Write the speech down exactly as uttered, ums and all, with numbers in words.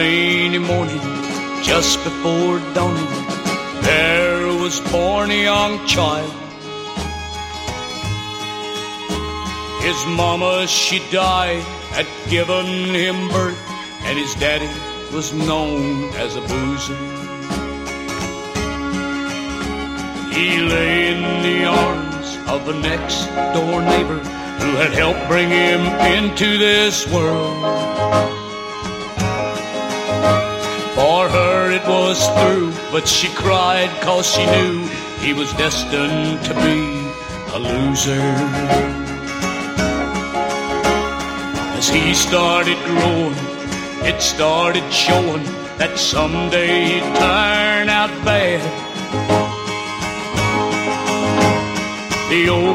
rainy morning, just before dawning, there was born a young child. His mama, she died, had given him birth, and his daddy was known as a boozer. He lay in the arms of the next door neighbor who had helped bring him into this world. For her it was through, but she cried 'cause she knew he was destined to be a loser. As he started growing, it started showing that someday he'd turn out bad. The old